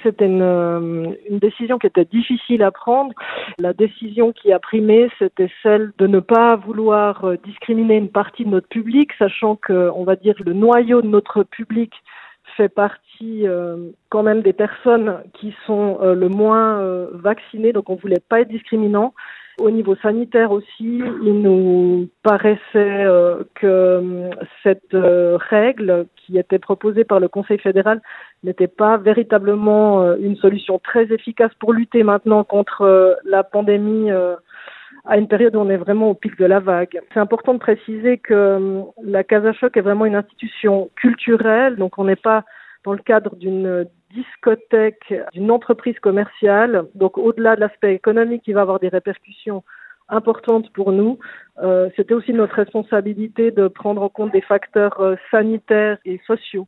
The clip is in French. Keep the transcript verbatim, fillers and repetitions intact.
c'était une, euh, une décision qui était difficile à prendre. La décision qui a primé, c'était celle de ne pas vouloir euh, discriminer une partie de notre public, sachant que, on va dire, le noyau de notre public fait partie euh, quand même des personnes qui sont euh, le moins euh, vaccinées, donc on voulait pas être discriminant. Au niveau sanitaire aussi, il nous paraissait euh, que euh, cette euh, règle qui était proposée par le Conseil fédéral n'était pas véritablement euh, une solution très efficace pour lutter maintenant contre euh, la pandémie euh, à une période où on est vraiment au pic de la vague. C'est important de préciser que euh, la Casa Choc est vraiment une institution culturelle, donc on n'est pas dans le cadre d'une discothèque, d'une entreprise commerciale. Donc au-delà de l'aspect économique qui va avoir des répercussions importantes pour nous, euh, c'était aussi notre responsabilité de prendre en compte des facteurs euh, sanitaires et sociaux.